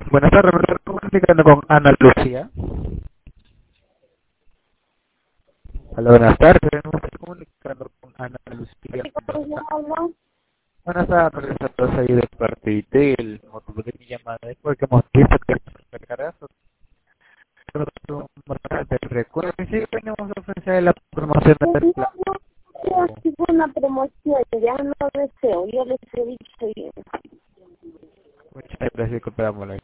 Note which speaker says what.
Speaker 1: Buenas tardes, me estoy comunicando con Ana Lucía. Hola, buenas tardes, me estoy comunicando con Ana Lucía.
Speaker 2: ¿Sí, cómo se habla?
Speaker 1: Buenas tardes a todos ahí de parte del motivo de mi llamada es porque hemos visto que se cargará de recuerdo que sí venimos a ofrecer la promoción
Speaker 2: Pues
Speaker 1: del
Speaker 2: no,
Speaker 1: plan.
Speaker 2: no quiero así una promoción, ya no deseo, yo les he dicho bien.
Speaker 1: Muchas gracias, disculpe la molestia.